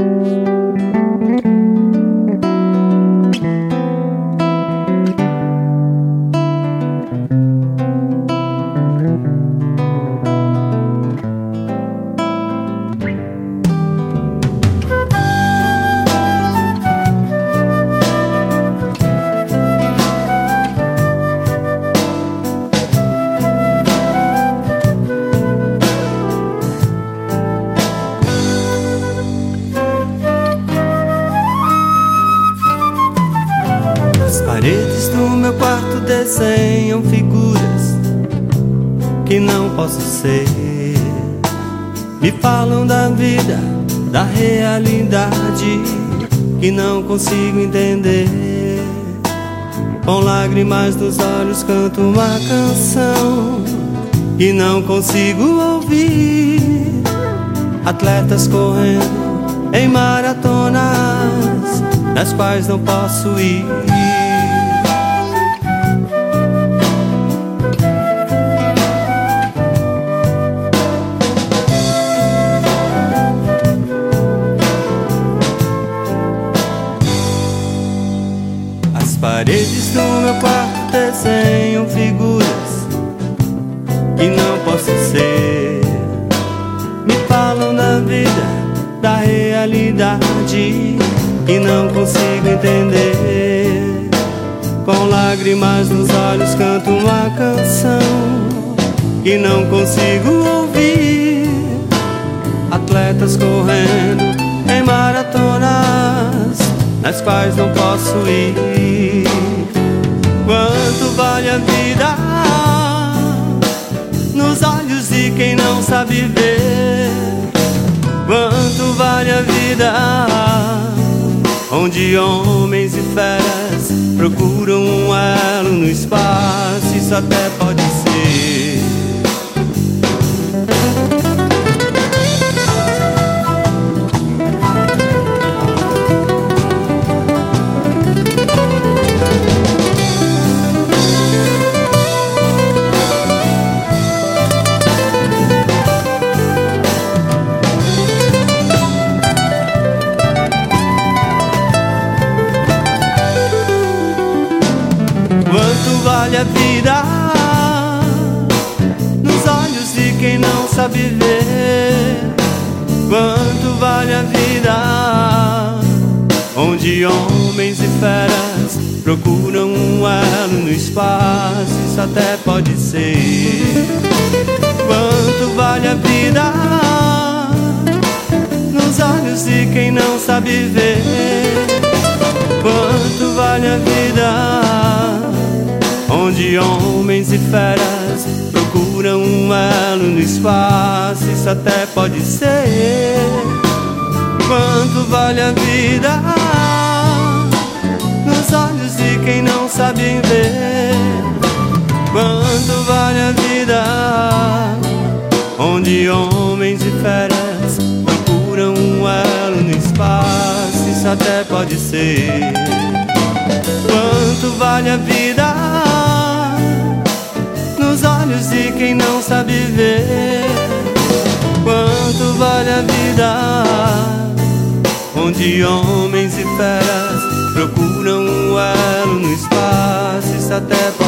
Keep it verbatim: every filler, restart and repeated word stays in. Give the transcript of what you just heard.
As paredes do meu quarto desenham figuras que não posso ser. Me falam da vida, da realidade que não consigo entender. Com lágrimas nos olhos canto uma canção que não consigo ouvir. Atletas correndo em maratonas das quais não posso ir. As paredes do meu quarto desenham figuras que não posso ser. Me falam da vida, da realidade que não consigo entender. Com lágrimas nos olhos canto uma canção que não consigo ouvir. Atletas correndo em maratonas nas quais não posso ir. Quanto vale a vida nos olhos de quem não sabe ver? Quanto vale a vida onde homens e feras procuram um elo no espaço? Isso até pode ser. Quanto vale a vida nos olhos de quem não sabe ver? Quanto vale a vida onde homens e feras procuram um elo no espaço? Isso até pode ser. Quanto vale a vida nos olhos de quem não sabe ver? Quanto vale a vida onde homens e feras procuram um elo no espaço? Isso até pode ser. Quanto vale a vida nos olhos de quem não sabe ver? Quanto vale a vida onde homens e feras procuram um elo no espaço? Isso até pode ser. Quanto vale a vida nos olhos de quem não sabe ver? Quanto vale a vida onde homens e feras procuram um elo no espaço? Isso até pode